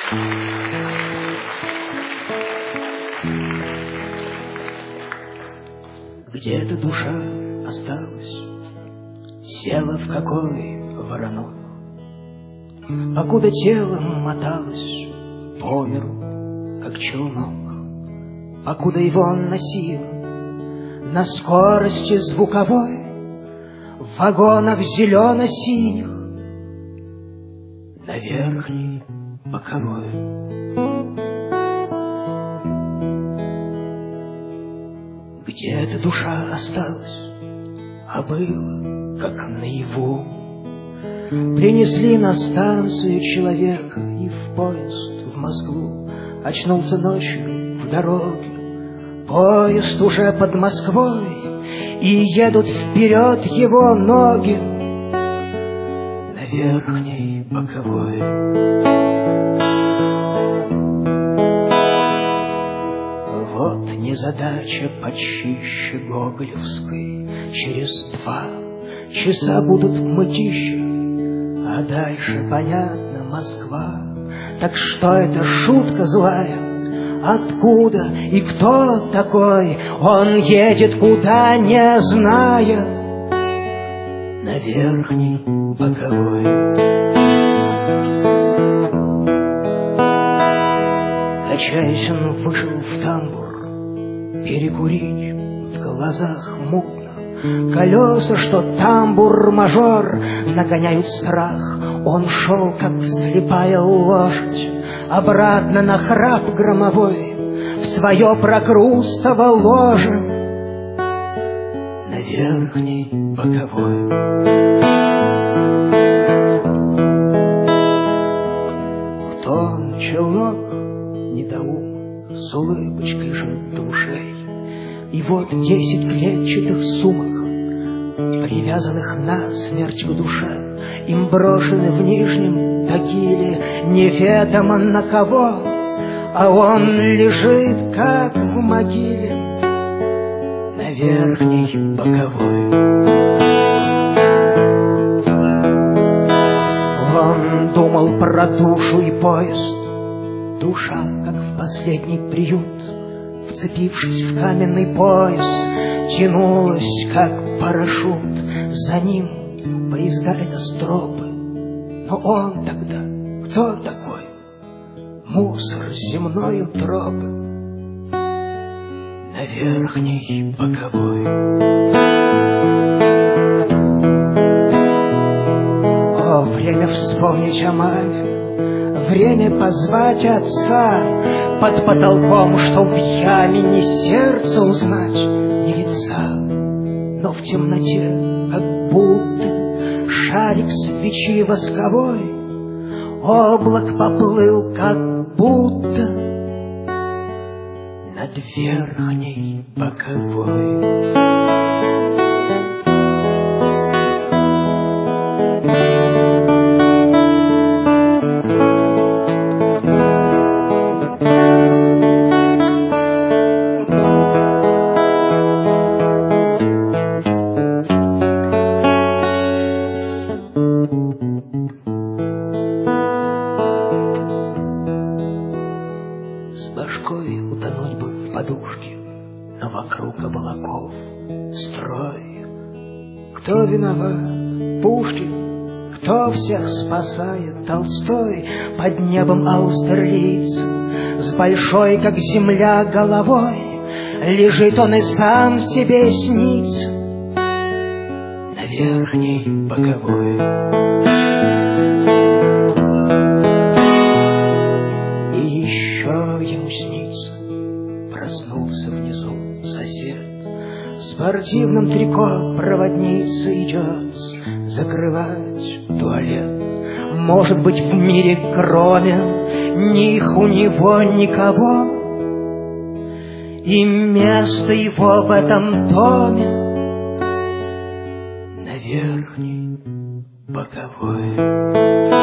Где-то душа осталась, села в какой воронок, покуда телом моталась по миру, как челнок, покуда его носило на скорости звуковой в вагонах зелено-синих на верхней боковой. Где-то душа осталась, а было, как наяву. Принесли на станцию человека и в поезд в Москву. Очнулся ночью в дороге, поезд уже под Москвой, и едут вперед его ноги на верхней боковой. Вот незадача почище гоголевской. Через 2 часа будут мытищи, а дальше, понятно, Москва. Так что это шутка злая? Откуда и кто такой? Он едет куда, не зная, на верхней боковой. Качаясь, он вышел в тамбур перекурить, в глазах мутно. Колеса, что тамбур-мажор, нагоняют страх. Он шел, как слепая лошадь, обратно на храп громовой, в свое прокрустово ложе на верхней боковой. Кто он, челнок, недоумок, с улыбочкой жил душей? И вот 10 клетчатых сумок, привязанных насмерть к душе, им брошены в Нижнем Тагиле неведомо на кого, а он лежит, как в могиле, на верхней боковой. Он думал про душу и поезд, душа, как в последний приют, вцепившись в каменный пояс, тянулась, как парашют. За ним поезда и костропы. Но он тогда кто такой? Мусор земной утробы на верхней боковой. О, время вспомнить о маме, время позвать отца. Под потолком, что в яме не сердце узнать, ни лица, но в темноте, как будто шарик свечи восковой, облак поплыл, как будто над верхней боковой. Утонуть бы в подушке, но вокруг облаков строй. Кто виноват? Пушкин. Кто всех спасает? Толстой. Под небом Аустерлиц, с большой, как земля, головой, лежит он и сам себе снится на верхней боковой. Ему снится, проснулся внизу сосед, в спортивном трико проводница идет закрывать туалет. Может быть, в мире кроме них у него никого, и место его в этом доме на верхней боковой.